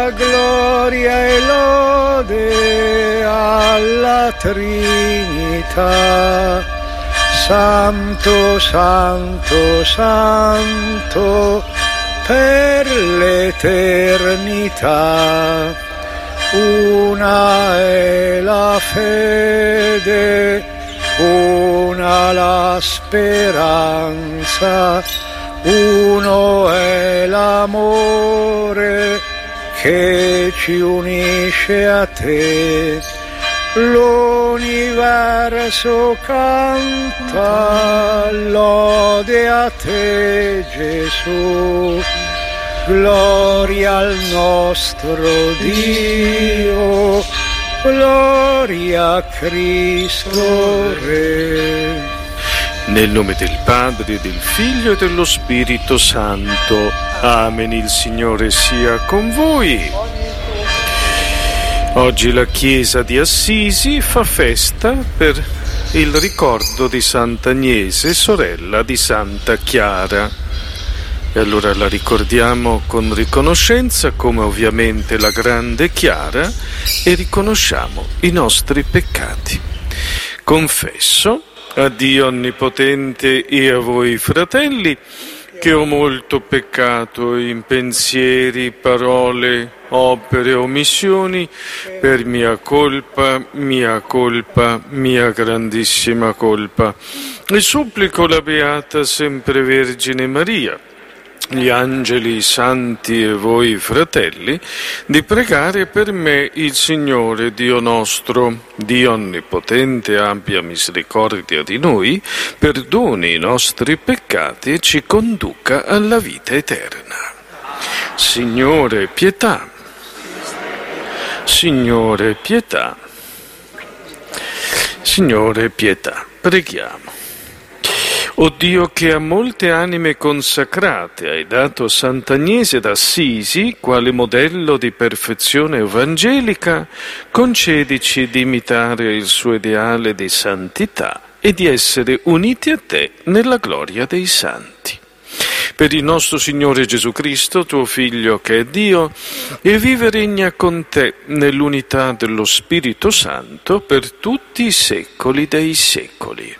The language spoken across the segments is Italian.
gloria e lode alla Trinità. Santo, santo, santo per l'eternità. Una è la fede, una la speranza, uno è l'amore che ci unisce a te. L'universo canta lode a te, Gesù. Gloria al nostro Dio, gloria a Cristo Re. Nel nome del Padre, del Figlio e dello Spirito Santo. Amen. Il Signore sia con voi. Oggi la Chiesa di Assisi fa festa per il ricordo di Sant'Agnese, sorella di Santa Chiara. E allora la ricordiamo con riconoscenza, come ovviamente la grande Chiara, e riconosciamo i nostri peccati. Confesso a Dio Onnipotente e a voi, fratelli, che ho molto peccato in pensieri, parole, opere, omissioni, per mia colpa, mia grandissima colpa. E supplico la Beata Sempre Vergine Maria, gli angeli, i santi e voi fratelli, di pregare per me il Signore Dio nostro. Dio Onnipotente abbia misericordia di noi, perdoni i nostri peccati e ci conduca alla vita eterna. Signore, pietà. Signore, pietà. Signore, pietà. Preghiamo. O Dio, che a molte anime consacrate hai dato Sant'Agnese d'Assisi quale modello di perfezione evangelica, concedici di imitare il suo ideale di santità e di essere uniti a te nella gloria dei santi. Per il nostro Signore Gesù Cristo, tuo Figlio che è Dio, e vive e regna con te nell'unità dello Spirito Santo per tutti i secoli dei secoli.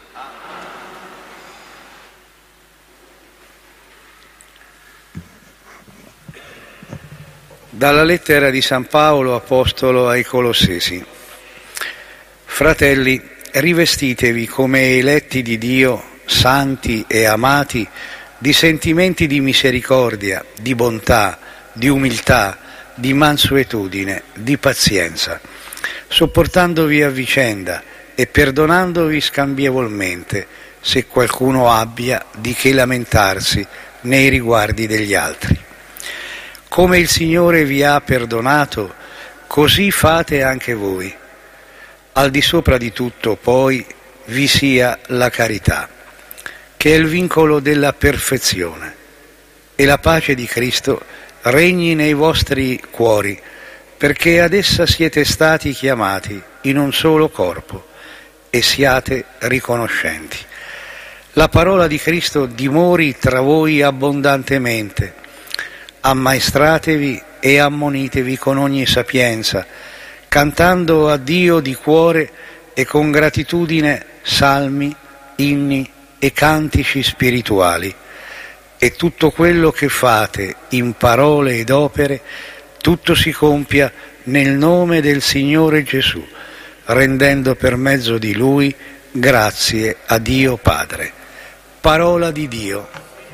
Dalla lettera di San Paolo Apostolo ai Colossesi. Fratelli, rivestitevi come eletti di Dio, santi e amati, di sentimenti di misericordia, di bontà, di umiltà, di mansuetudine, di pazienza, sopportandovi a vicenda e perdonandovi scambievolmente, se qualcuno abbia di che lamentarsi nei riguardi degli altri. Come il Signore vi ha perdonato, così fate anche voi. Al di sopra di tutto, poi, vi sia la carità, che è il vincolo della perfezione, e la pace di Cristo regni nei vostri cuori, perché ad essa siete stati chiamati in un solo corpo, e siate riconoscenti. La parola di Cristo dimori tra voi abbondantemente. Ammaestratevi e ammonitevi con ogni sapienza, cantando a Dio di cuore e con gratitudine salmi, inni e cantici spirituali. E tutto quello che fate in parole ed opere, tutto si compia nel nome del Signore Gesù, rendendo per mezzo di Lui grazie a Dio Padre. Parola di Dio.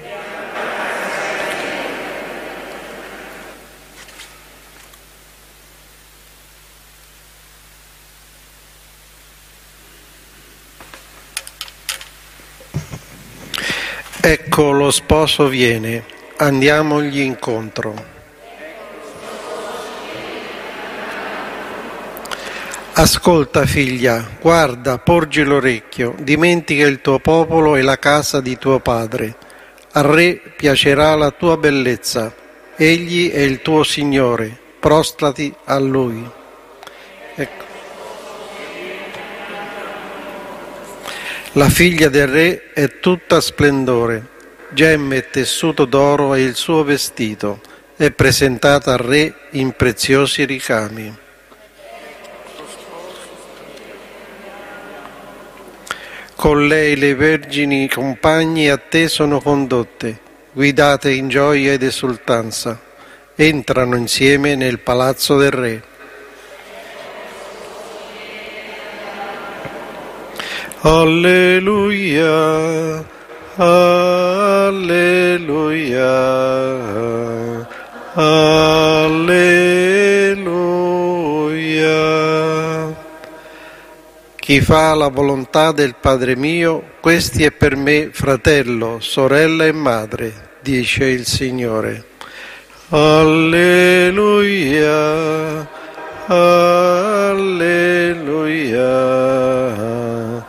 Ecco, lo sposo viene, andiamogli incontro. Ascolta, figlia, guarda, porgi l'orecchio, dimentica il tuo popolo e la casa di tuo padre. Al re piacerà la tua bellezza, egli è il tuo Signore, prostrati a lui. Ecco. La figlia del re è tutta splendore, gemme e tessuto d'oro è il suo vestito, e presentata al Re in preziosi ricami. Con lei le vergini compagni a te sono condotte, guidate in gioia ed esultanza, entrano insieme nel palazzo del Re. Alleluia, alleluia, alleluia. Chi fa la volontà del Padre mio, questi è per me fratello, sorella e madre, dice il Signore. Alleluia, alleluia,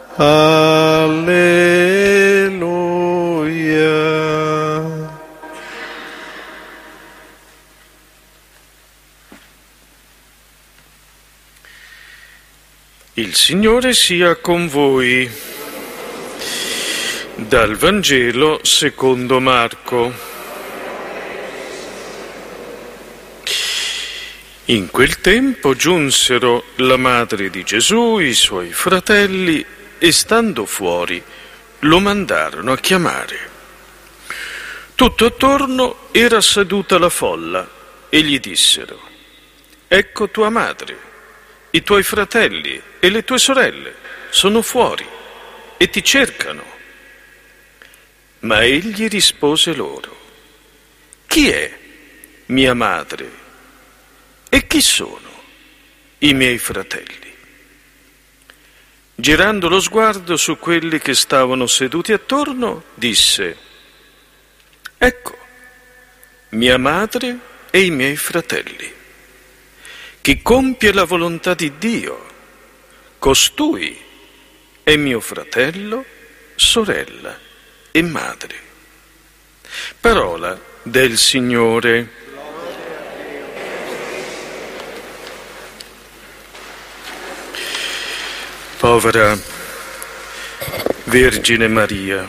alleluia. Il Signore sia con voi. Dal Vangelo secondo Marco. In quel tempo giunsero la madre di Gesù, i suoi fratelli, e stando fuori lo mandarono a chiamare. Tutto attorno era seduta la folla e gli dissero: ecco tua madre, i tuoi fratelli e le tue sorelle sono fuori e ti cercano. Ma egli rispose loro: chi è mia madre e chi sono i miei fratelli? Girando lo sguardo su quelli che stavano seduti attorno, disse: ecco mia madre e i miei fratelli. Chi compie la volontà di Dio, costui è mio fratello, sorella e madre. Parola del Signore. Povera Vergine Maria,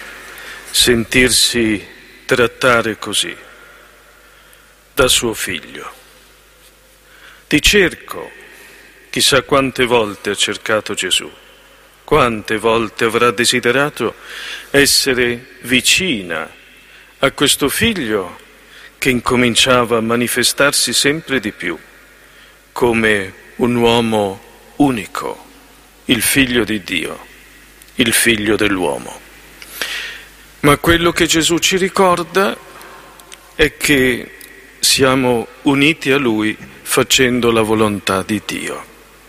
sentirsi trattare così da suo figlio. Ti cerco, chissà quante volte ha cercato Gesù, quante volte avrà desiderato essere vicina a questo figlio che incominciava a manifestarsi sempre di più come un uomo unico, il figlio di Dio, il figlio dell'uomo. Ma quello che Gesù ci ricorda è che siamo uniti a Lui facendo la volontà di Dio.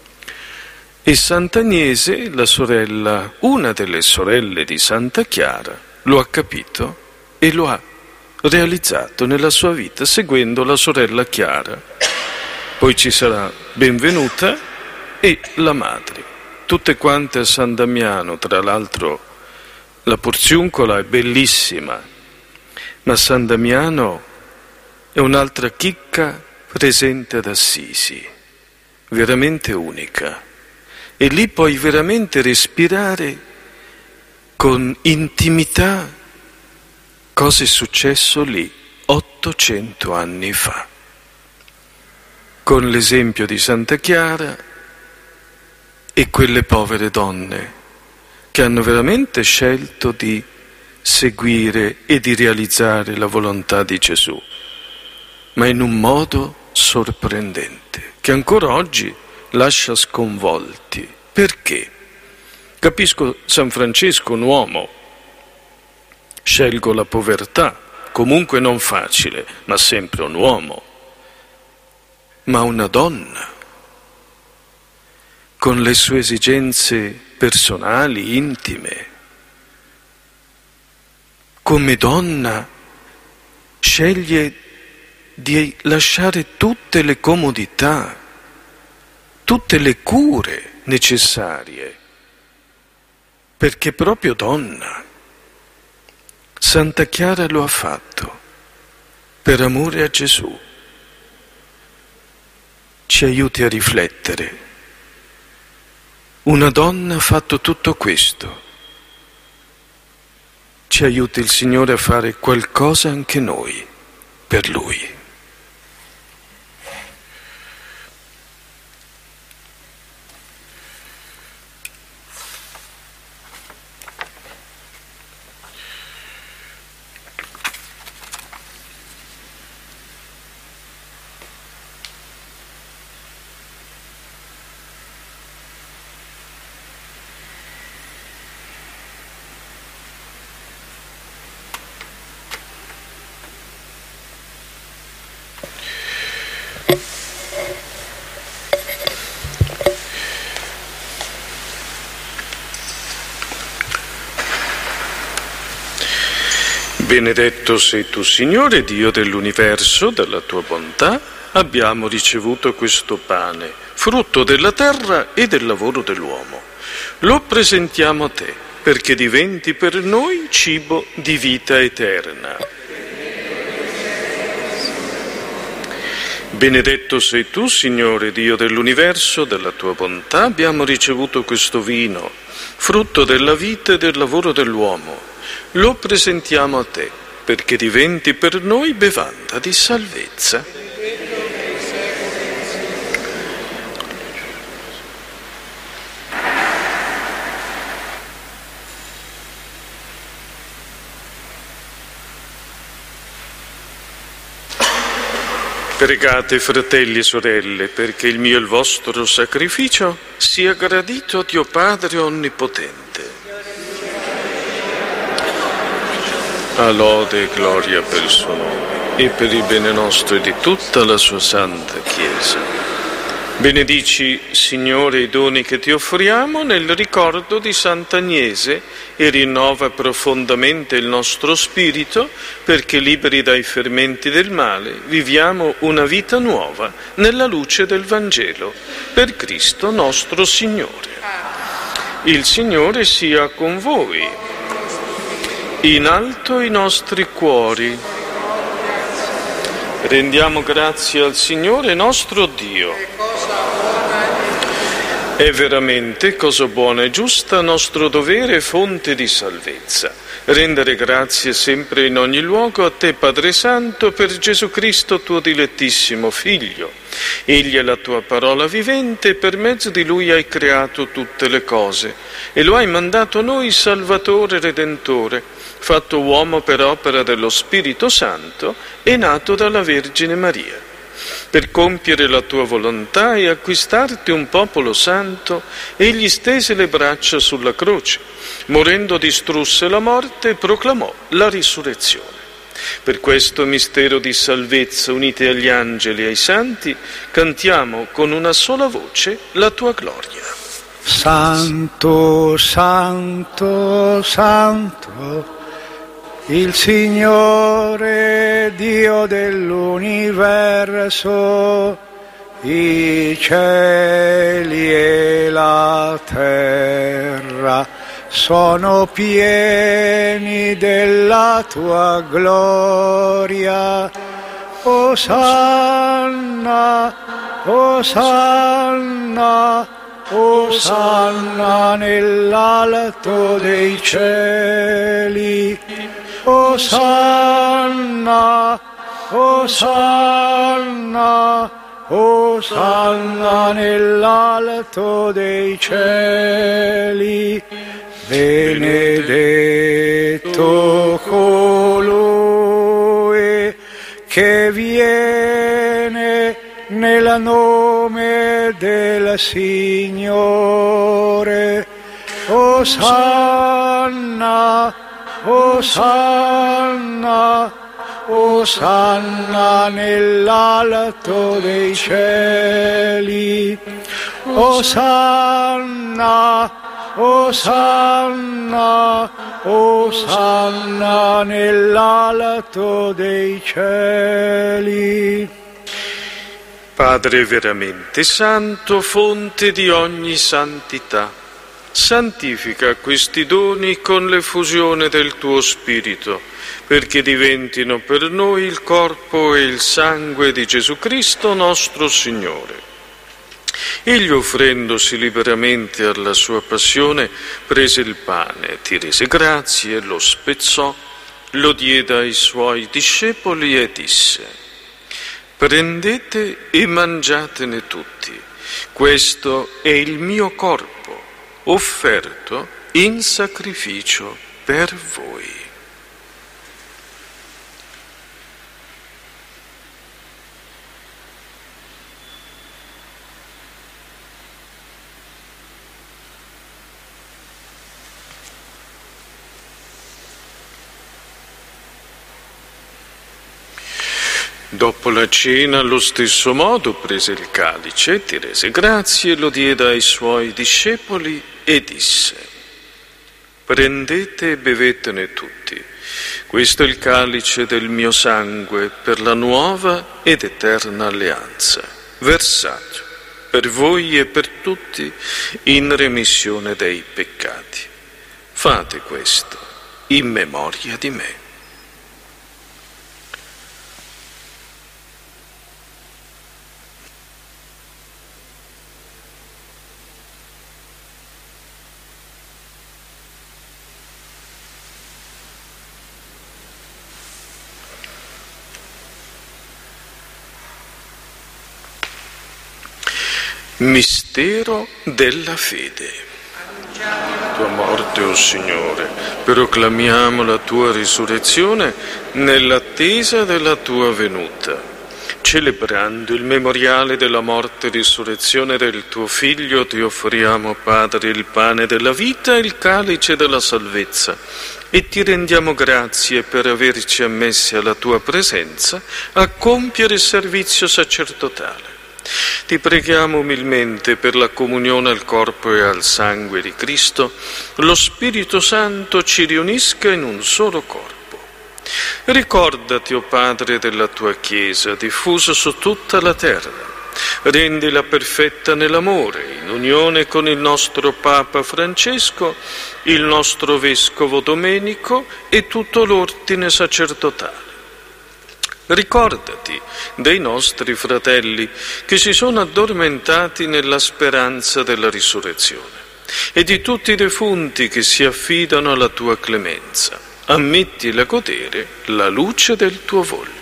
E Sant'Agnese, la sorella, una delle sorelle di Santa Chiara, lo ha capito e lo ha realizzato nella sua vita seguendo la sorella Chiara. Poi ci sarà Benvenuta e la madre. Tutte quante a San Damiano, tra l'altro la Porziuncola è bellissima, ma San Damiano è un'altra chicca presente ad Assisi, veramente unica. E lì puoi veramente respirare con intimità cosa è successo lì 800 anni fa. Con l'esempio di Santa Chiara e quelle povere donne che hanno veramente scelto di seguire e di realizzare la volontà di Gesù, ma in un modo sorprendente, che ancora oggi lascia sconvolti. Perché? Capisco San Francesco, un uomo, scelgo la povertà, comunque non facile, ma sempre un uomo, ma una donna, con le sue esigenze personali, intime, come donna sceglie di lasciare tutte le comodità, tutte le cure necessarie, perché proprio donna. Santa Chiara lo ha fatto per amore a Gesù. Ci aiuti a riflettere. Una donna ha fatto tutto questo. Ci aiuti il Signore a fare qualcosa anche noi per Lui. Benedetto sei tu, Signore, Dio dell'universo, dalla tua bontà abbiamo ricevuto questo pane, frutto della terra e del lavoro dell'uomo. Lo presentiamo a te, perché diventi per noi cibo di vita eterna. Benedetto sei tu, Signore, Dio dell'universo, dalla tua bontà abbiamo ricevuto questo vino, frutto della vita e del lavoro dell'uomo. Lo presentiamo a te, perché diventi per noi bevanda di salvezza. Pregate, fratelli e sorelle, perché il mio e il vostro sacrificio sia gradito a Dio Padre Onnipotente. A lode e gloria per il suo nome e per il bene nostro e di tutta la sua santa Chiesa. Benedici, Signore, i doni che ti offriamo nel ricordo di Sant'Agnese e rinnova profondamente il nostro spirito perché, liberi dai fermenti del male, viviamo una vita nuova nella luce del Vangelo. Per Cristo nostro Signore. Il Signore sia con voi. In alto i nostri cuori. Rendiamo grazie al Signore nostro Dio. È veramente cosa buona e giusta, nostro dovere e fonte di salvezza. Rendere grazie sempre in ogni luogo a te, Padre Santo, per Gesù Cristo, tuo dilettissimo Figlio. Egli è la tua parola vivente e per mezzo di Lui hai creato tutte le cose e lo hai mandato a noi Salvatore e Redentore, fatto uomo per opera dello Spirito Santo e nato dalla Vergine Maria. Per compiere la tua volontà e acquistarti un popolo santo, egli stese le braccia sulla croce, morendo distrusse la morte e proclamò la risurrezione. Per questo mistero di salvezza, unite agli angeli e ai santi, cantiamo con una sola voce la tua gloria. Santo, santo, santo, il Signore Dio dell'universo, i cieli e la terra sono pieni della tua gloria. Osanna, Osanna, Osanna nell'alto dei cieli. Osanna, Osanna, Osanna nell'alto dei cieli. Benedetto colui che viene nel nome del Signore. Osanna, Osanna, Osanna nell'alto dei cieli. Osanna, Osanna, Osanna nell'alto dei cieli. Padre veramente santo, fonte di ogni santità, santifica questi doni con l'effusione del tuo Spirito, perché diventino per noi il corpo e il sangue di Gesù Cristo nostro Signore. Egli, offrendosi liberamente alla sua passione, prese il pane, ti rese grazie, lo spezzò, lo diede ai suoi discepoli e disse: prendete e mangiatene tutti, questo è il mio corpo, offerto in sacrificio per voi. Dopo la cena, allo stesso modo, prese il calice, ti rese grazie, lo diede ai suoi discepoli e disse: prendete e bevetene tutti, questo è il calice del mio sangue per la nuova ed eterna alleanza, versato per voi e per tutti in remissione dei peccati. Fate questo in memoria di me. Mistero della fede. Tua morte, o Signore, proclamiamo la tua risurrezione nell'attesa della tua venuta. Celebrando il memoriale della morte e risurrezione del tuo Figlio, ti offriamo, Padre, il pane della vita e il calice della salvezza, e ti rendiamo grazie per averci ammessi alla tua presenza a compiere il servizio sacerdotale. Ti preghiamo umilmente per la comunione al corpo e al sangue di Cristo, lo Spirito Santo ci riunisca in un solo corpo. Ricordati, o Padre, della tua Chiesa, diffusa su tutta la terra. Rendila perfetta nell'amore, in unione con il nostro Papa Francesco, il nostro Vescovo Domenico e tutto l'ordine sacerdotale. Ricordati dei nostri fratelli che si sono addormentati nella speranza della risurrezione e di tutti i defunti che si affidano alla tua clemenza. Ammettili a godere la luce del tuo volto.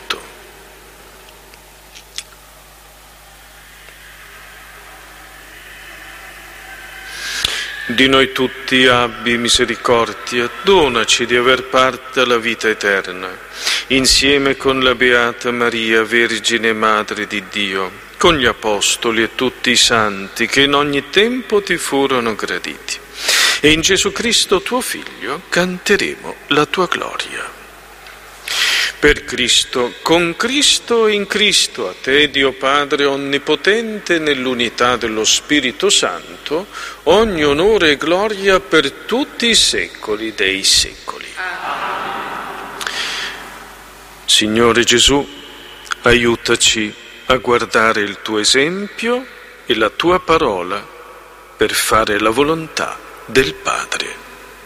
Di noi tutti abbi misericordia, donaci di aver parte alla vita eterna, insieme con la Beata Maria, Vergine e Madre di Dio, con gli Apostoli e tutti i Santi che in ogni tempo ti furono graditi. E in Gesù Cristo, tuo Figlio, canteremo la tua gloria. Per Cristo, con Cristo e in Cristo, a te, Dio Padre Onnipotente, nell'unità dello Spirito Santo, ogni onore e gloria per tutti i secoli dei secoli. Signore Gesù, aiutaci a guardare il tuo esempio e la tua parola per fare la volontà del Padre.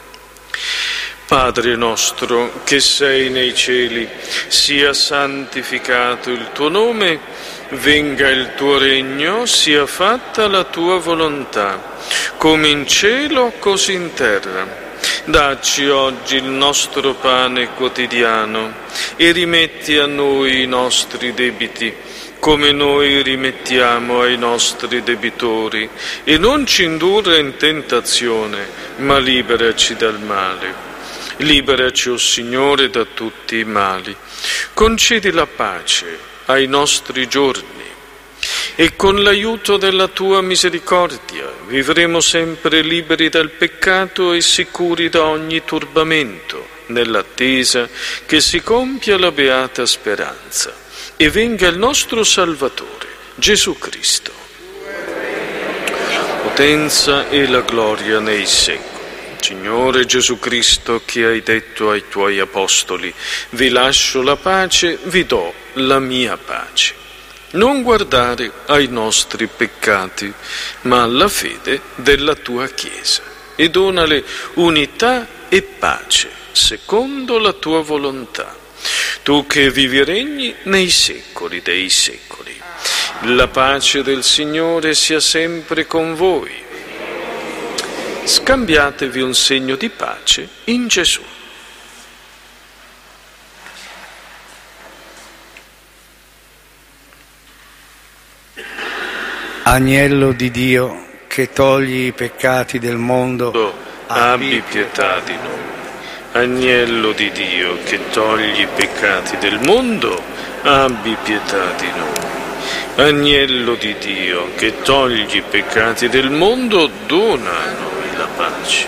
Padre nostro che sei nei cieli, sia santificato il tuo nome, venga il tuo regno, sia fatta la tua volontà, come in cielo così in terra. Dacci oggi il nostro pane quotidiano e rimetti a noi i nostri debiti, come noi rimettiamo ai nostri debitori, e non ci indurre in tentazione, ma liberaci dal male. Liberaci, o Signore, da tutti i mali. Concedi la pace ai nostri giorni e con l'aiuto della tua misericordia vivremo sempre liberi dal peccato e sicuri da ogni turbamento, nell'attesa che si compia la beata speranza e venga il nostro Salvatore, Gesù Cristo. La potenza e la gloria nei secoli. Signore Gesù Cristo, che hai detto ai tuoi apostoli: vi lascio la pace, vi do la mia pace. Non guardare ai nostri peccati, ma alla fede della tua Chiesa, e donale unità e pace, secondo la tua volontà. Tu che vivi e regni nei secoli dei secoli. La pace del Signore sia sempre con voi. Scambiatevi un segno di pace in Gesù. Agnello di Dio, che togli i peccati del mondo, abbi pietà di noi. Agnello di Dio, che togli i peccati del mondo, abbi pietà di noi. Agnello di Dio, che togli i peccati del mondo, dona a noi la pace.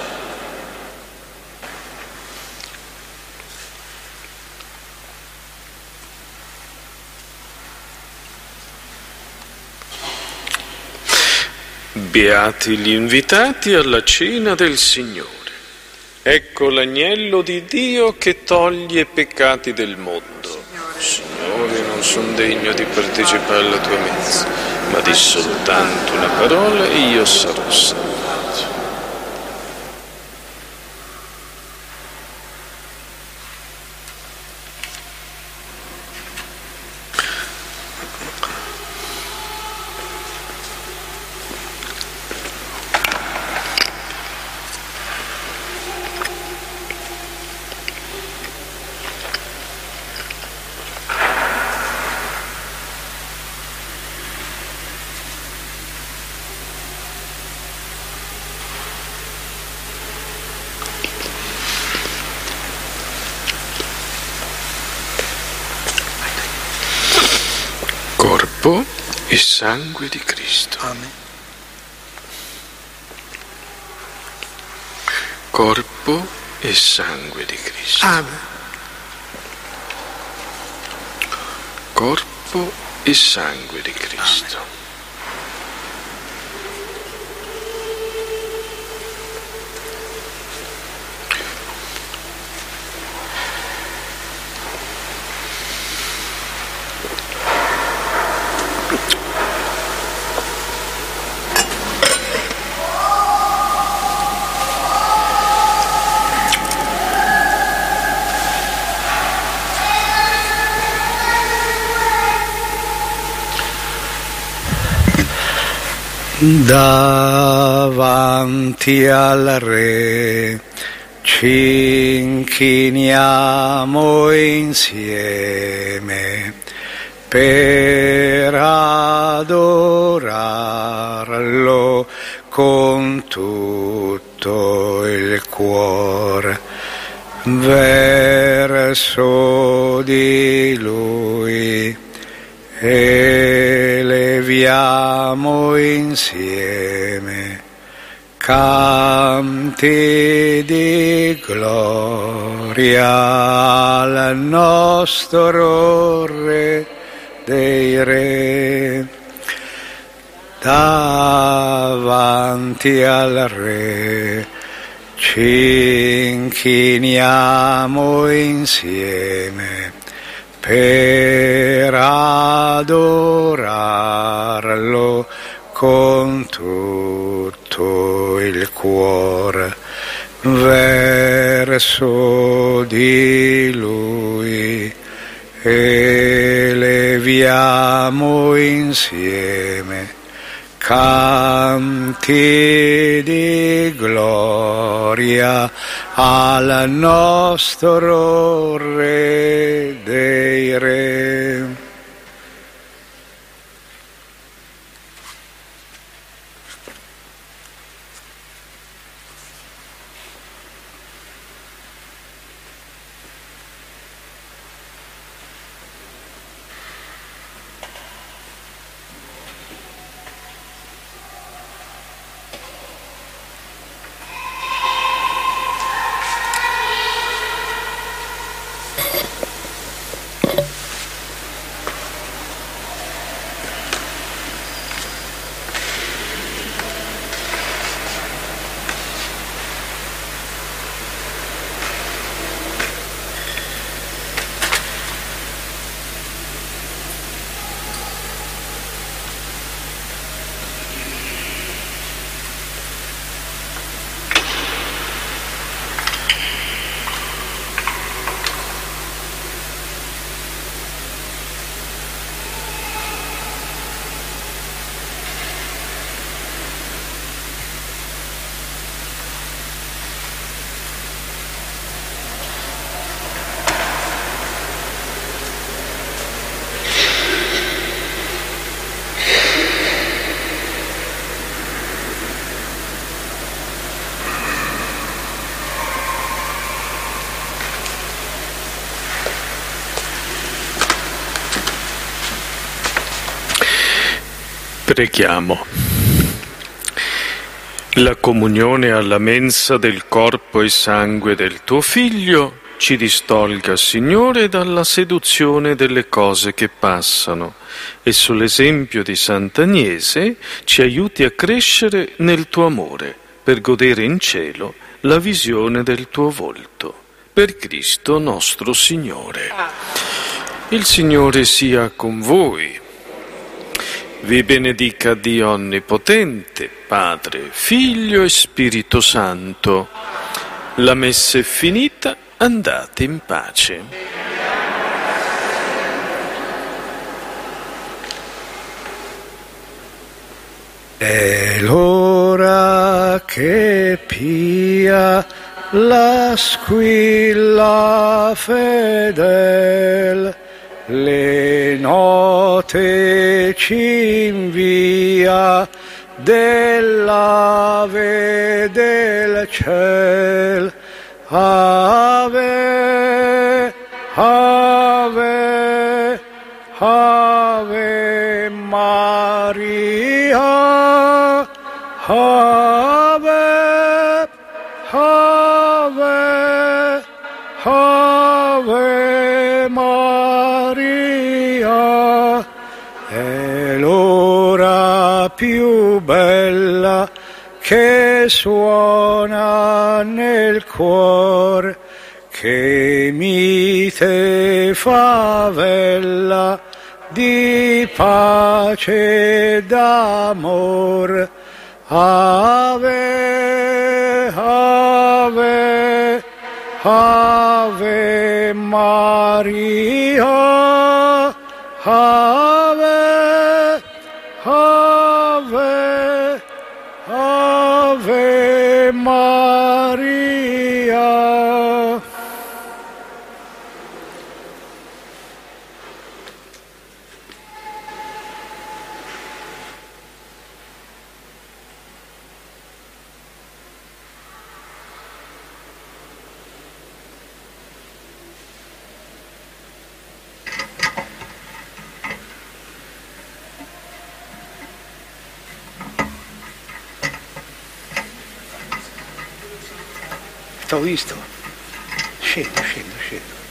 Beati gli invitati alla cena del Signore. Ecco l'agnello di Dio che toglie i peccati del mondo. Signore, non sono degno di partecipare alla tua mensa, ma di soltanto una parola e io sarò salvato. Corpo e sangue di Cristo. Amen. Corpo e sangue di Cristo. Amen. Corpo e sangue di Cristo. Amen. Davanti al Re ci inchiniamo insieme per adorarlo con tutto il cuore. Verso di Lui eleviamo insieme canti di gloria al nostro Re dei Re. Davanti al Re ci inchiniamo insieme per adorarlo con tutto il cuore. Verso di Lui eleviamo insieme canti di gloria al nostro Re dei Re. Preghiamo. La comunione alla mensa del corpo e sangue del tuo Figlio ci distolga, Signore, dalla seduzione delle cose che passano e sull'esempio di Sant'Agnese ci aiuti a crescere nel tuo amore per godere in cielo la visione del tuo volto. Per Cristo nostro Signore. Il Signore sia con voi. Vi benedica Dio Onnipotente, Padre, Figlio e Spirito Santo. La messa è finita, andate in pace. È l'ora che pia la squilla fedel, le note ci invia dell'Ave del ciel. Ave, Ave, Ave Maria, Ave, Ave, Ave Maria. È l'ora più bella che suona nel cuor, che mite favella di pace e d'amor. Ave, Ave, Ave Maria, Ave, Ave, Ave Maria. T'ho visto. Scendo.